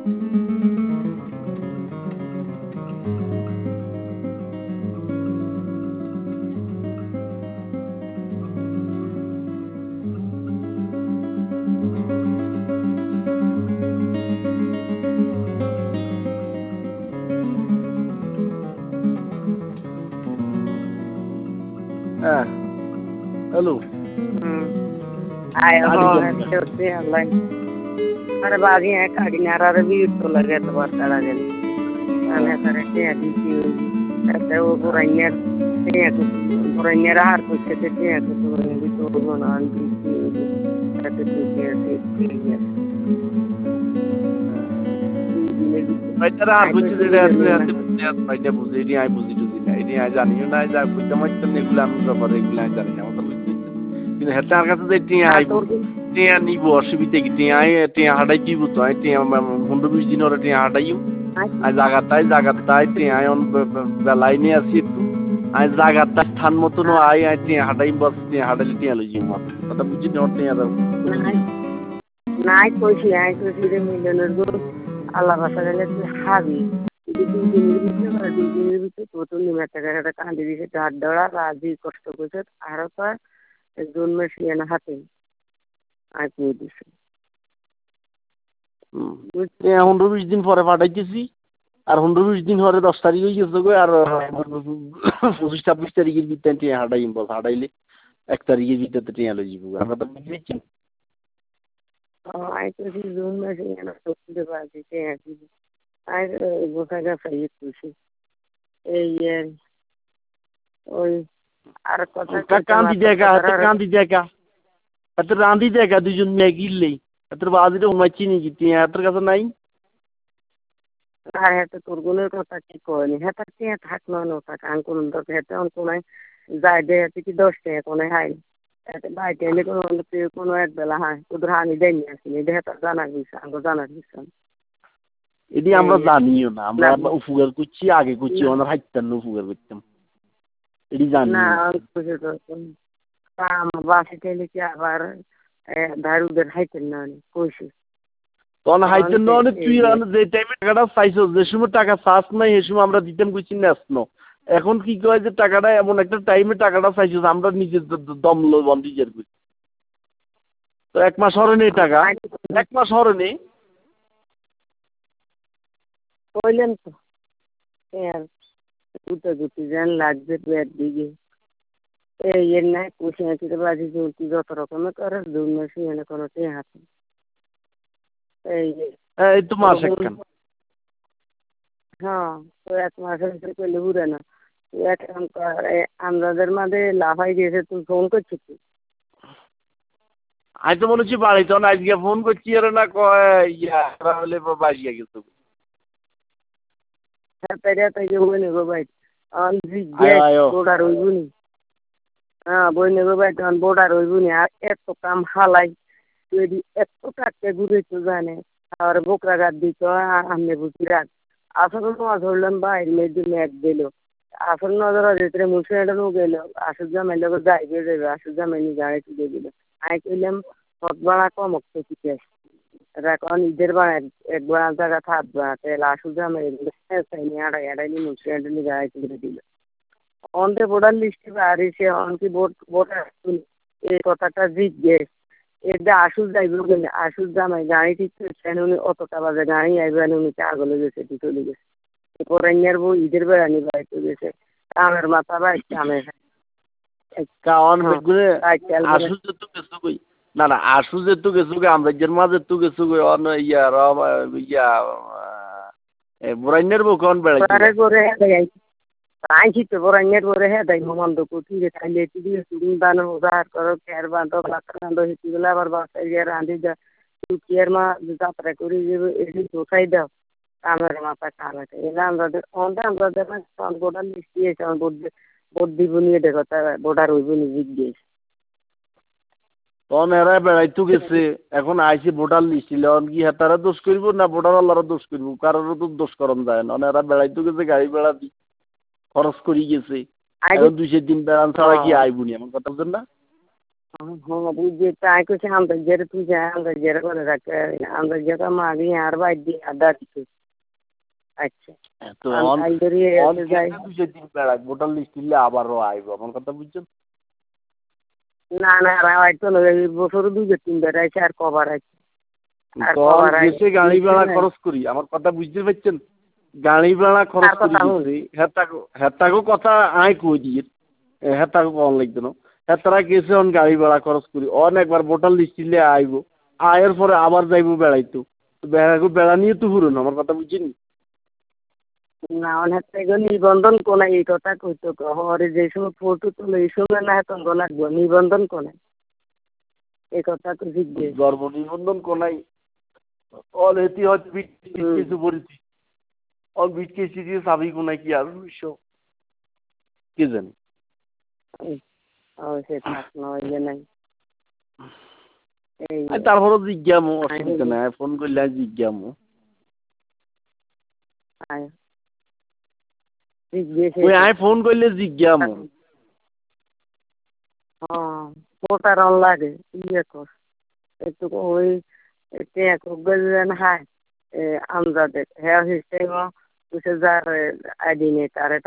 Hello आयो हो होते ऑनलाइन अरे बाजी है काड़ी नारा रे भी तो लगे तो बात करा गए अने करते हैं दीदी कहते वो पुराने हार कुछ कहते हैं तो भी तो बना दीदी कहते तो कैसे Baiklah, aku cerita baiknya buzi ini, ay buzi tu ini ay jani, na ay jani, kita macam ni gulam berapa regular jani, macam ini hetar kata tu tiang ay, tiang ni bos, sebite kita ay, tiang ada jibu tu ay, tiang hundu buzi ni orang tiang ada ju, ay jagat ay tiang ay on belai ni asyik tu, ay jagat ay than motu no ay tiang ada ju bos tiang ada tiang lu jibu, kata buzi ni orang tiang ada. Naik kursi dia milioner tu. Allah basalah habi. Jadi itu tu ni macam ada kan diri kita ada razi kosto kosto Arab zone masih yang hati. Aku itu. Ya 120 দিন পরে পাঠাইতেছি আর 120 দিন পরে 10 তারিখে গেছে গো আর 25-26 তারিখের ভিতরে হাঁটাইম বল হাঁটাইলে 1 তারিখের ভিতরে টিয়া লই যাব আমরা তো বুঝছি I could see Zoom machine and a social device. I was like a faith to see. কান্দি দেখা এত রান্দি দেখা দুজন মেয়ে গিললেই এত বাজিটা উমাচ্ছি নাকি টিয়া এত কাছে নাই আর হেতে তোর গুণের কথা কি কয়নি হেতে টিয়া থাকলো না থাক আঙ্কুল তো হেতে অঙ্কুনাই যায় দে হেতে কি 10 টাকা কোনে হাই এতে বাইতে এনে কোনো এক বেলা হয় তোদের হানি দেয়নি আসেনি এটা হেতে জানা গেছে আঙ্কু জানা গেছে এটি আমরা জানিও না আমরা উপকার করছি আগে করছি ওনার হাইতার উপকার করতাম এটি জানি না বাসিতে লিখে আবার দারুদের হাইতেন না কইছি তখন হাইতেন না তুই যে টাইমে টাকাটা চাইছো যে সময় টাকা চাস নাই সে সময় আমরা দিতাম কইছি না এখন কি কয় যে টাকাটা এমন একটা টাইমে টাকাটা চাইছো আমরা নিজের দম বন্ধ দিয়ে করছি তো 1 মাস হরে নেই টাকা 1 মাস হরে নেই কইলেন তো গুটি যেন লাগবে দু একদিকে এর নাই কুশি হাঁচিতে বাজি জুটি যত রকমের করে দুই মাসে এনে কোনো হাতে এই তো মাস একখান হ্যাঁ তো 1 মাসের ভিতরে করলে ঘুরে না এক কাম কর আমাদের মাঝে লাফাই দিয়েছে তুই ফোন করছিস কি আমি তো বলেছি বাড়ি তখন আজকে ফোন করছি আর না কয় হলে বাড়িয়ে গেছে তাই বই নেবো ভাই বোর্ডার হইবুনি হ্যাঁ বই নেবো ভাই তখন বোর্ডার হইবুনি আর এত কাম হালাই তুই এত কাটতে ঘুরে তো জানে আর বোকরা গাছ দিত আমনে বুঝি রাখ আসলে মাছ ধরলাম বাইর মেয়েদের ম্যাচ দিল আসল নজর ভিতরে মুসলিম গেল আসল জামাই লোক যাইবে যাবে আসল জামাই নিয়ে গাড়ি তুলে দিল আমি কইলাম সব বাড়া কমক তো ঠিক আছে এখন ঈদের বাড়া এক বাড়া জায়গা থাক বাড়া তাহলে আসল জামাই এড়াই মুসলিম নিয়ে গাড়ি তুলে দিল অন্তে ভোটার লিস্টে বাড়িছে অনকি ভোট এই কথাটা জিজ্ঞেস এটা আসল যাইবে বলে আসল জামাই গাড়ি ঠিক করছেন উনি অতটা বাজে গাড়ি আইবেন উনি আগলে গেছে চলে গেছে পরাইয়ার বউ ঈদের বেড়ানি বাড়িতে গেছে কামের মাথা বাড়ি কামে কাওয়ান বেগুনে আসু যে তো গেছো কই না আসু যে তো গেছো কই আমরা যে মাঝে তো গেছো কই অন বুরাইনের বউ কোন বেড়াই আরে করে আইছি তো পরাইয়ার করে হে দাই মন্দ কুটি রে খাইলে তুই তুমি দানো উদার করো কেয়ার বাঁধো লাকান্দ হিতিগুলা আবার বাসায় রাঁধি যা তুই কেয়ার মা যাত্রা করি যে এটি দোসাই দাও কামের মাথা কামাতে এলে আমাদের ভোটার লিস্ট দিয়েছে আমার ভোট দিব নিয়ে দেখো তারা ভোটার হইব নি জিজ্ঞেস তখন এরা বেড়াইতো গেছে এখন আইসি ভোটার লিস্ট দিলে কি তারা দোষ করব না ভোটার আল্লাহরা দোষ করব কারোর তো দোষ করন যায় না এরা বেড়াইতো গেছে গাড়ি বেড়া দি খরচ করি গেছে এখন 2 দিন বেড়ান ছাড়া কি আইবুনি এমন কথা বলছেন না বুঝছি তাই কিছু আন্দাজের তুই যা আন্দাজের করে রাখতে আন্দাজের মাগি আর বাইর দিয়ে আড্ডা দিতে আচ্ছা তো আইদারি যাই দুই দিন বেড়াক ভোটার লিস্ট দিলে আবারও আইব আমার কথা বুঝছেন না না হয়তো না এই বছর 2-3 আছে আর কভার আছে দেশে গাড়ি ভাড়া খরচ করি আমার কথা বুঝতে পারছেন গাড়ি ভাড়া খরচ করি হেতাগো কথা আয় কই দিয়ে হেতাগো কম লাগতো না হেতারা গেছে অন গাড়ি ভাড়া খরচ করি একবার ভোটার লিস্ট দিলে আইব আয়ের পরে আবার যাইব বেড়াইতো বেড়া নিয়ে তো পুরো আমার কথা বুঝছেন না অনেক নিবন্ধন কোন এই কথা কইতো হরে যে সময় ফটো তুলে এই সময় না তঙ্গ লাগবো নিবন্ধন কোন এই কথা তো জিজ্ঞেস গর্ব নিবন্ধন কোনাই অল এটি হচ্ছে কিছু পরিস্থিতি অল বিটকেসি দিয়ে সাবি কোনাই কি আর সব কে জানে সে থাক নইলে নাই তারপরও জিজ্ঞামো অসুবিধা নাই ফোন করলে জিজ্ঞামো আয় ফোন করলে জিজ্ঞামো প্রতারণ লাগে ইয়ে কর একটু ওই গেলেন হায় আমজাদের হ্যাঁ হিসেবে যার আইডি নেই তার